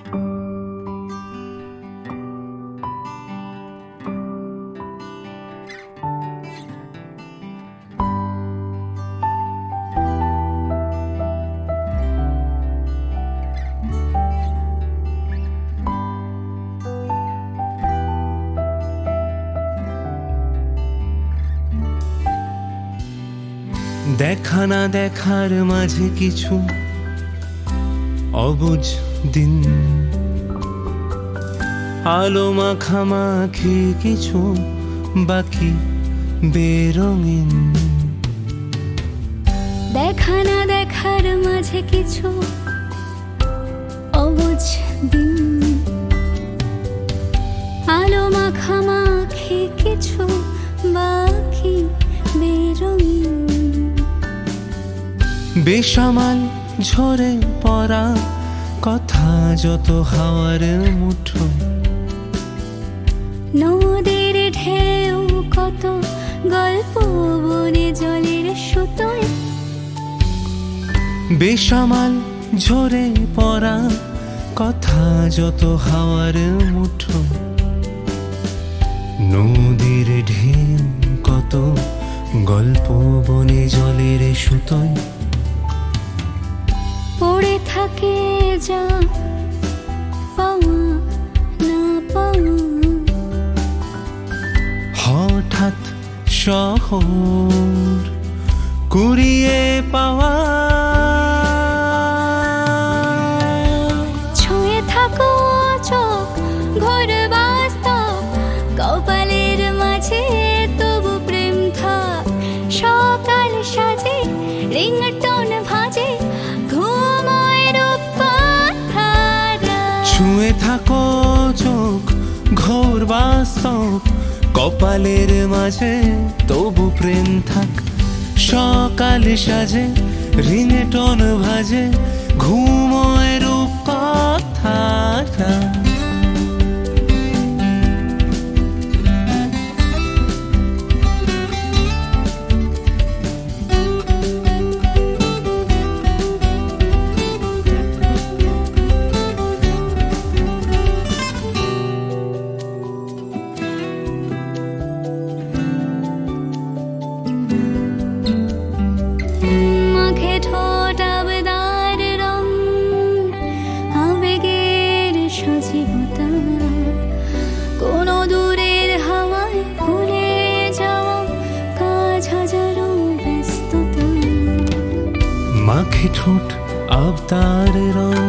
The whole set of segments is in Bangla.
দেখা না দেখার মাঝে কিছু অবুঝ দিন, আলো মাখামাখি কিছু বাকি বেরঙিন। দেখা না দেখার মাঝে কিছু অবুঝ দিন, আলো মাখামাখি কিছু বাকি বেরঙিন। বেসামাল ঝরে পড়া কথা যত হাওয়ার মুঠো, নদীর ঢেউ কত গল্প বনে জলের সুতোয়। বেসামাল ঝরে পড়া কথা যত হাওয়ার মুঠো, নদীর ঢেউ কত গল্প বনে জলের সুতোয়। পড়ে থাকে যা পাওয়া না পাওয়া, হঠাৎ শহর কুড়িয়ে পাওয়া। ছুঁয়ে থাকো চোখ ঘোর বাস্তব, কপালের মাঝে তবু প্রেম থাক। সকাল সাজে রিংটন ভাজে ঘুমোয় রূপকথারা। ছুঁয়ে থাকো চোখ ঘোর বাস্তব, কপালের মাঝে তবু প্রেম থাক। সকাল সাজে রিংটন ভাজে ঘুমোয় রূপকথারা। মাখে ঠোঁট আবেদার রং, আবেগের সজীবতা। কোনো দূরের হাওয়ায় ভুলে যাওয়া কাজ হাজারো ব্যস্ততা। মাখে ঠোঁট আবতার রং,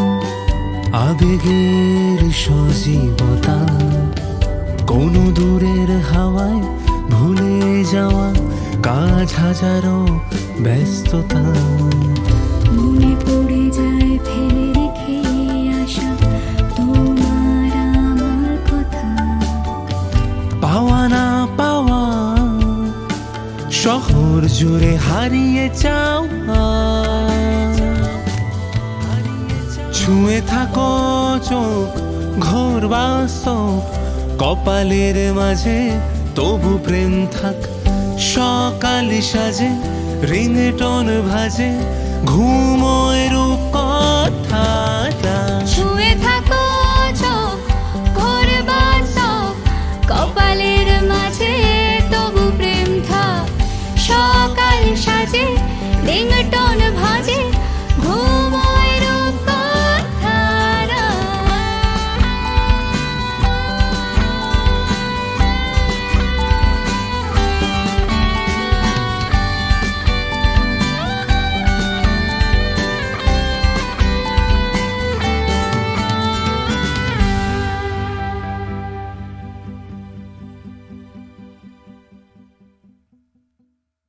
আবেগের সজীবতা। কোনো দূরের হাওয়ায় ভুলে যাওয়া কাজ হাজারো ব্যস্ততা। মনে পড়ে যায় ফেলে রেখে আসা তোমার আমার কথা। পাওয়া না পাওয়া শহর জুড়ে হারিয়ে যাওয়া। ছুঁয়ে থাকো চোখ ঘোর বাস্তব, কপালের মাঝে তবু প্রেম থাক। সকাল সাজে রিংটন ভাজে ঘুমোয় রূপকথা।